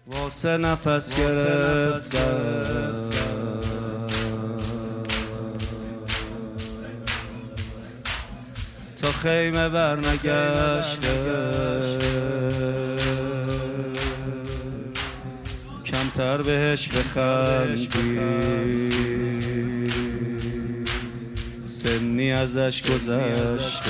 واسه نفس گرفتم تا خیمه برنگشته، کمتر بهش بخندی، سنی ازش گذشته.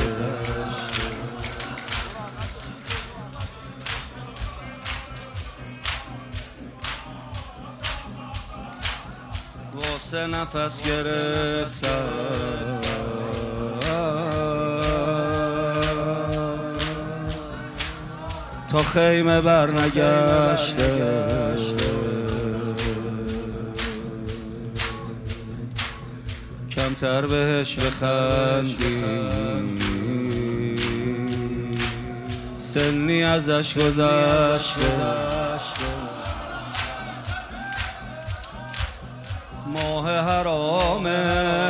واسه نفس گرفتم تا خیمه برنگشته، کمتر بهش بخندی، سنی ازش گذشته. ماه حرامه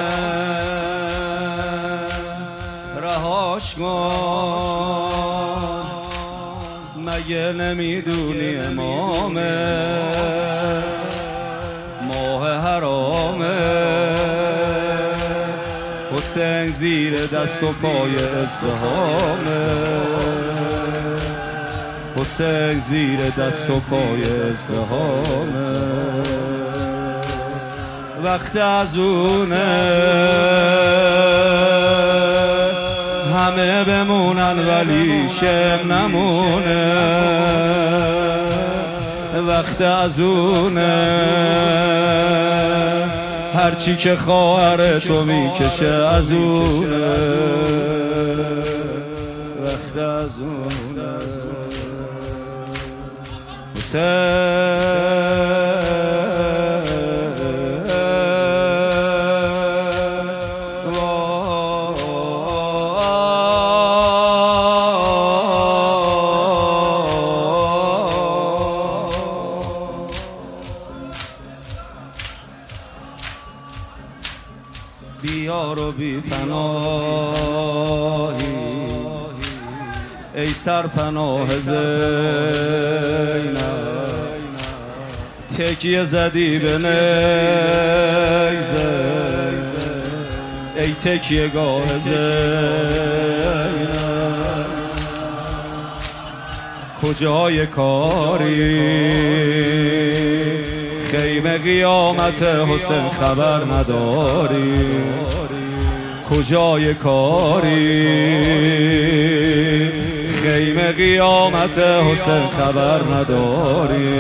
رهاش کن، مگه نمیدونی امامه؟ ماه حرامه حسین زیر دست و پای ازدحامه، حسین زیر دست و پای ازدحامه. وقت از اونه همه بمونن ولی شم نمونه، وقت از اونه هرچی که خواهر تو میکشه از اونه، وقت از اونه. بیار و بی پناهی ای سرپناه زینب، تکیه زدی به نیزه ای تکیه گاه زینب. کجای کاری خیمه قیامت حسین خبر نداری؟ کجای کاری خیمه قیامت حسین خبر نداری؟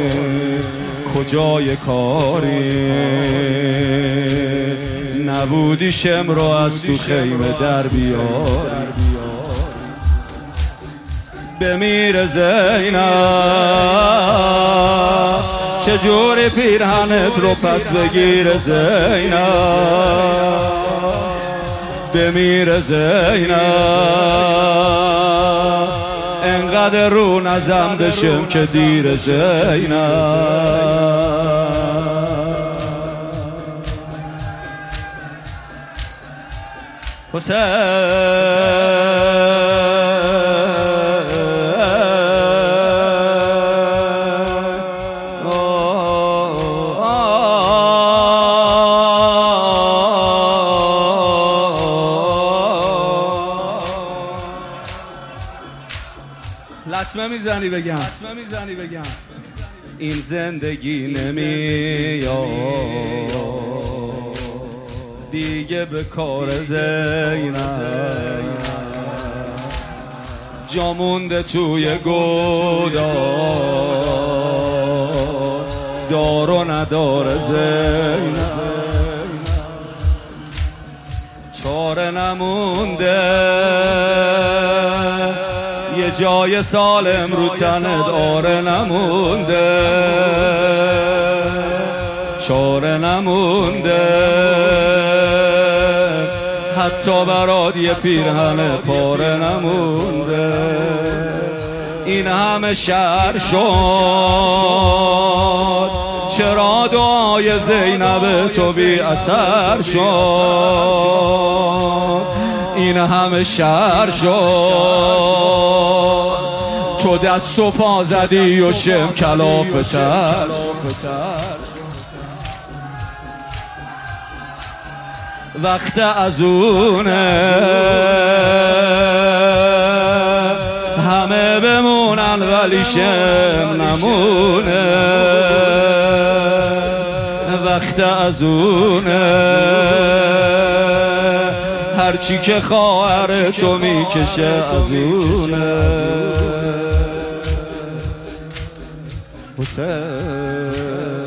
کجای کاری نبودی شم رو از تو خیمه در بیاری؟ بمیر زینب چجوری پیرهنت رو پس بگیر زینب؟ بمیر زینب انقدر رو نزم بشم که دیر زینب. لطمه میزنی بگم این زندگی نمیاد دیگه به کار زینب، جا مونده توی گودال دار و نداره زینب، چاره نمونده یه جای سالم رو تنت آره نمونده، چاره نمونده حتی برات یه پیرهن پاره نمونده. این همه شهر شد چرا دعای زینب تو بی اثر شد؟ این همه شهر شد تو دست و پا زدی و شم کلاف چشم وقت از اونه همه بمونن ولی شم نمونه وقت از اونه هرچی که خواهر تو میکشه از اونه حسین